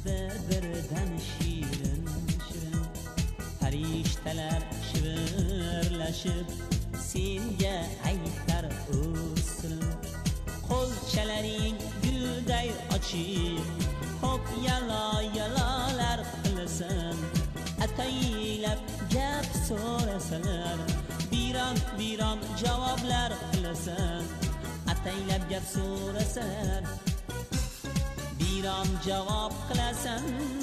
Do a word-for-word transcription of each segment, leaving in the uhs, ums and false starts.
bir-biridan shirin shirin farishtalar shivirlashib senga aytar o'sirin qo'lchalaring gulday ochib hop yalo yalolar qilsin ataylab gap so'rasalar biron biron javoblar qilasan ataylab gap so'rasalar biron javob qilasan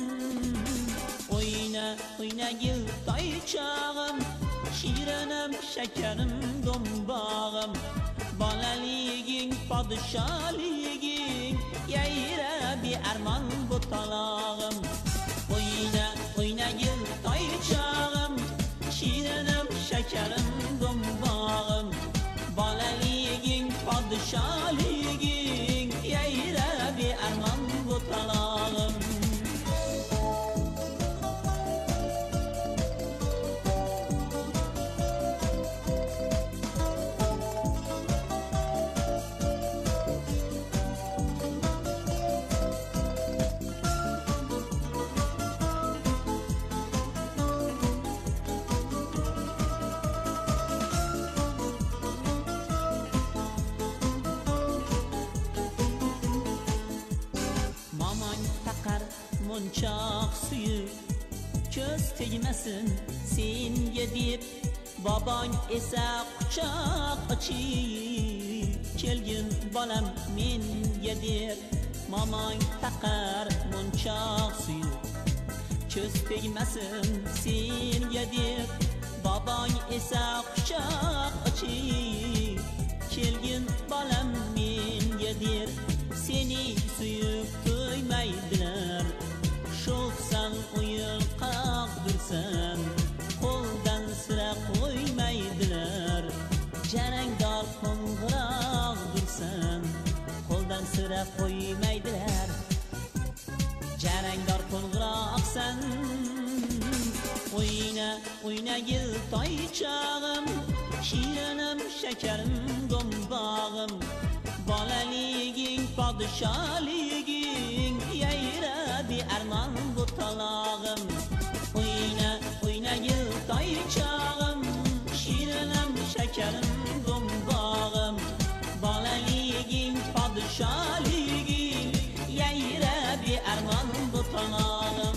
o'yna o'yna gul toychog'im shirinim shakarim do'mbog'im bolaliging podsholiging yayra bi armon bu talog'im o'yna o'yna gul toychog'im shirinim shakarim do'mbog'im bolaliging podsholiging yayra bi armon bu talog'im munchoq suyib ko'z tegmasin senga deb bobong esa quchoq ochib kelgin bolam menga deb momong taqar munchoq suyib ko'z tegmasin senga deb bobong esa quchoq ochib kelgin bolam menga deb seni suyib to'ymaydilar sho'xsan o'yin qaqdirsan qo'ldan sira qo'ymaydilar jarangdor qo'ng'iroqdirsan qo'ldan sira qo'ymaydilar jarangdor qo'ng'iroqsan o'yna o'yna gul toychog'im shirinim shakarim do'mbog'im bolaliging podsholiging yayra bi armon bu talog'im o'yna o'yna gul toychog'im shirinim shakarim do'mbog'im bolaliging podsholiging yayra bi armon bu talog'im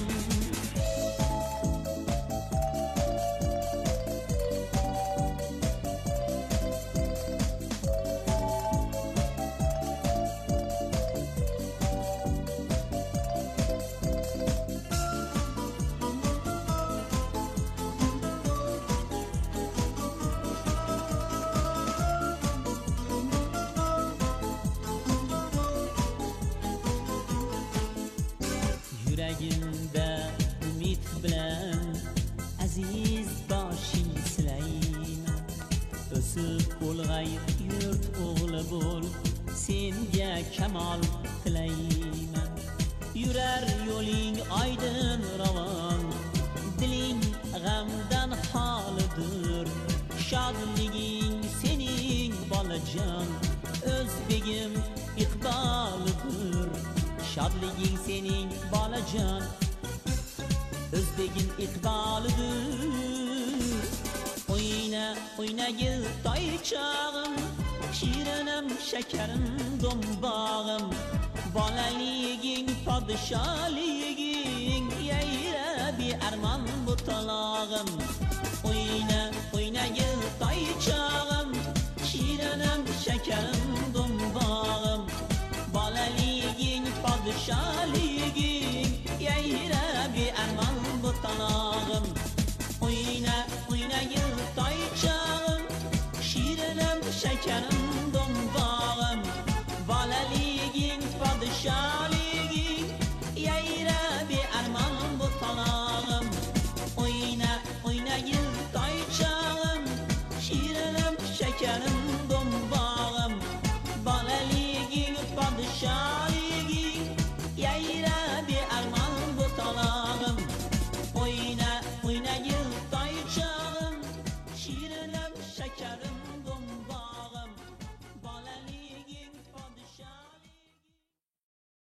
yuragimda umid bilan aziz boshing silayman o'sib ulg'ayib yurt o'g'li bo'l senga kamol tilayman yurar yo'ling oydin ravon diling g'amdan xolidir shodliging sening bolajon o'zbegim iqbolidir shodliging sening bolajon o'zbegim iqbolidir o'yna o'yna gul toychog'im shirinim shakarim do'mbog'im bolaliging podsholiging yayra bi armon bu talog'im